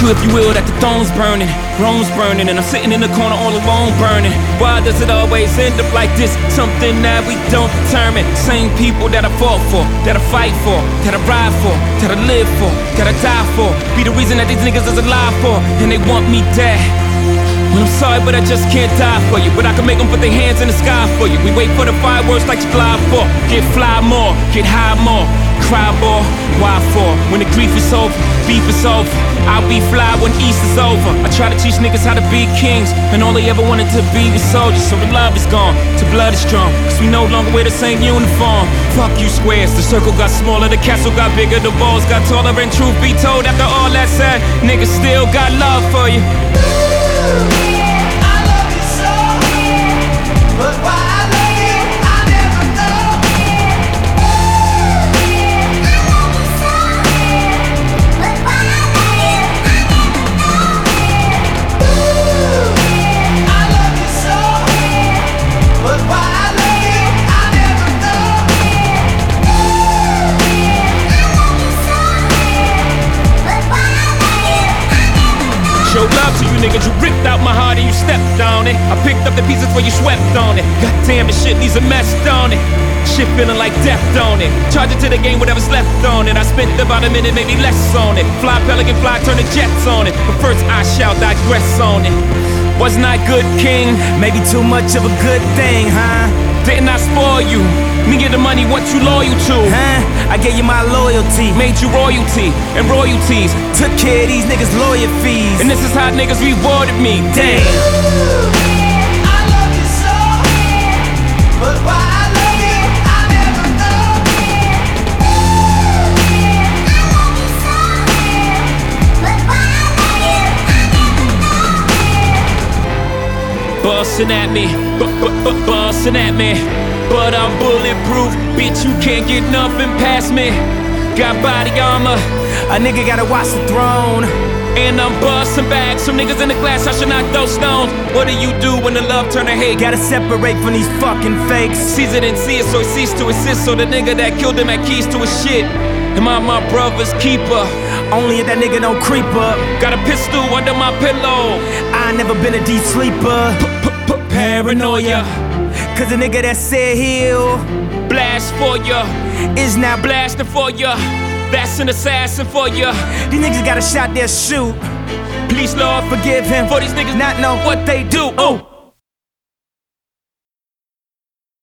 you if you will that the throne's burning, Rome's burning, and I'm sitting in the corner all alone burning. Why does it always end up like this? Something that we don't determine. Same people that I fought for, that I fight for, that I ride for, that I live for, that I die for, be the reason that these niggas is alive for, and they want me dead. Well, I'm sorry, but I just can't die for you. But I can make them put their hands in the sky for you. We wait for the fireworks like you glide for. Get fly more, get high more, cry more. Why for? When the grief is over, beef is over, I'll be fly when East is over. I try to teach niggas how to be kings, and all they ever wanted to be was soldiers. So the love is gone, the blood is strong, cause we no longer wear the same uniform. Fuck you squares, the circle got smaller, the castle got bigger, the walls got taller. And truth be told, after all that said, niggas still got love for you. I love you so, but why I love you, I never know. I love you so, but why I love you, I never know. I love you so, but why I love you, I never know. I love you so, but why I love you, I never know. Show love to you niggas, you ripped out my heart and you stepped on it. I picked up the pieces where you swept on it. Goddamn, this shit needs a mess, don't it? Shit feeling like death, don't it? Charge it to the game, whatever's left on it. I spent about a minute, maybe less on it. Fly pelican fly, turn the jets on it. But first I shall digress on it. Wasn't I good, king? Maybe too much of a good thing, huh? Didn't I spoil you? Me get the money, what you loyal to? Huh? I gave you my loyalty, Made you royalty and royalties. took care of these niggas' lawyer fees. And this is how niggas rewarded me. Damn. I love you so, but why I love you, I never know. I love you so, but why I love you, I never know. Bustin' at me, bustin' at me. But I'm bulletproof, bitch, you can't get nothing past me. Got body armor, A nigga gotta watch the throne. and I'm bustin' back. Some niggas in the glass, I should knock those stones. What do you do when the love turn to hate? Gotta separate from these fucking fakes. Caesar didn't see it, so he ceased to assist. So the nigga that killed him had keys to his shit. Am I my brother's keeper? Only if that nigga don't creep up. Got a pistol under my pillow. I ain't never been a deep sleeper. Paranoia, Cause the nigga that said he'll blast for ya, is now blasting for ya. That's an assassin for ya. These niggas got a shot, they'll shoot. Please, Lord, Forgive him for these niggas not know what they do. Oh.